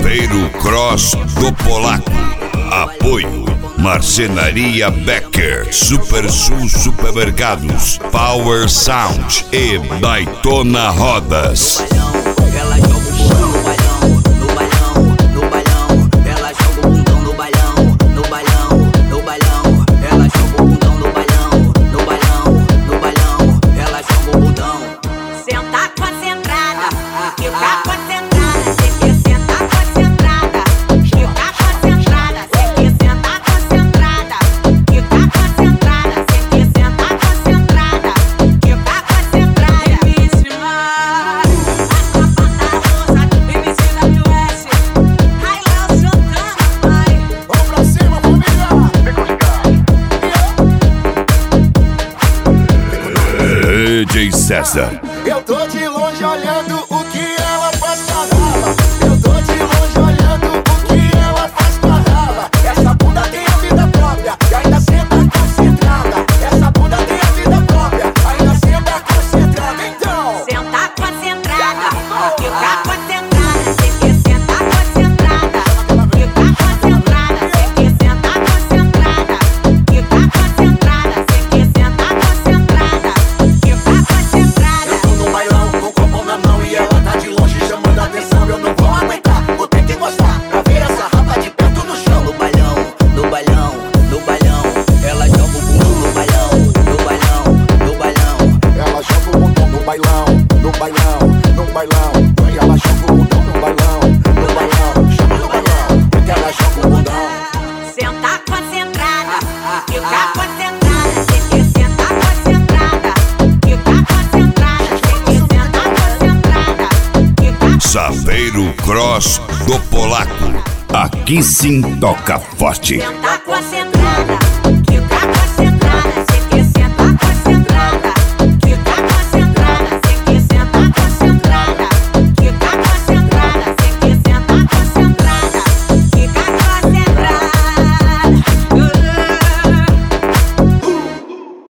Saveiro Cross do Polaco. Apoio Marcenaria Becker, Super Sul Supermercados, Power Sound e Daytona Rodas. Ela joga o bundão no bailão, no bailão, no bailão. Ela joga o bundão no bailão, no bailão, no bailão. Ela joga o bundão no bailão, no bailão, no bailão. Ela joga o bundão. Senta concentrada, fica concentrada. Cê que senta concentrada, fica concentrada. Cê que senta concentrada, fica concentrada. Cê que senta concentrada, fica concentrada. DJ César. Eu tô de longe olhando o que ela faz com a raba. Eu tô de longe olhando o que ela faz com a raba. Essa bunda tem a vida própria e ainda senta concentrada. Essa bunda tem a vida própria, ainda senta concentrada. Então, Senta concentrada, fica concentrada. Cê que senta concentrada, fica concentrada. Cê que senta concentrada, fica concentrada. Cê que senta concentrada, fica concentrada. eu tô no bailão com o copo na mão e ela tá de longe chamando a atenção. Eu não vou aguentar, vou ter que gostar pra ver essa raba de perto no chão. No bailão, no bailão, no bailão. Ela joga o bundão no bailão, no bailão, no bailão. Ela joga o bundão no bailão, no bailão, no bailão. E ela joga o bundão no bailão, no bailão. Chama no bailão, porque ela joga o bundão. Senta concentrada, fica concentrada. Cê que senta concentrada, fica concentrada. Cê que senta concentrada, fica Saveiro Cross do Polaco. Aqui sim toca forte. senta concentrada.